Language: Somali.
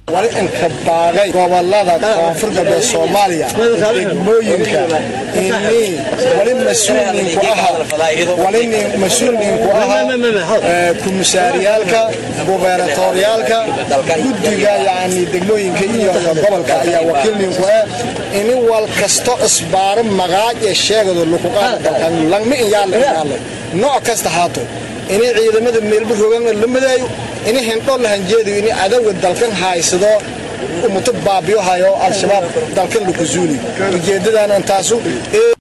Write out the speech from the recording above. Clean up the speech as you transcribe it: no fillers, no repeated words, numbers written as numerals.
ولكن كباغي gobolada koonfurta ee Soomaaliya degmooyinka inay mas'uuliyiin ku aha komisariyalka gubernatorialka guddiga yaani degmooyinka iyo gobolka ayaa wakiilin ku ah in wal kasto isbaar magac ee sheegado lagu qaado langma iyaal nooc kasta haato inay ciidamada meelba rogan la madaayo inay hendo la hanjeedo inay adaga dalkan haysado ummadda baabiyo hayo al-shabaab dalkan lagu zuuli ujeedadana intaasu